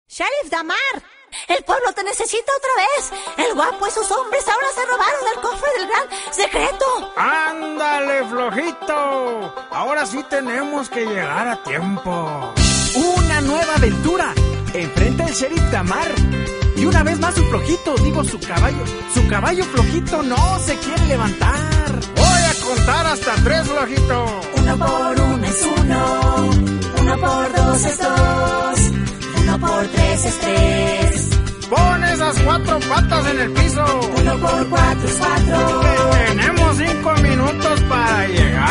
Sheriff Damar, el pueblo te necesita otra vez. El guapo y sus hombres ahora se robaron el cofre del gran secreto. ¡Ándale, flojito! Ahora sí tenemos que llegar a tiempo. Una nueva aventura. Enfrenta al Sheriff Damar. Y una vez más su flojito, su caballo flojito no se quiere levantar. Voy a contar hasta 3, flojito. 1 por 1 es 1, 1 por 2 es 2, 1 por 3 es 3. Pon esas 4 patas en el piso. 1 por 4 es 4. Tenemos 5 minutos para llegar.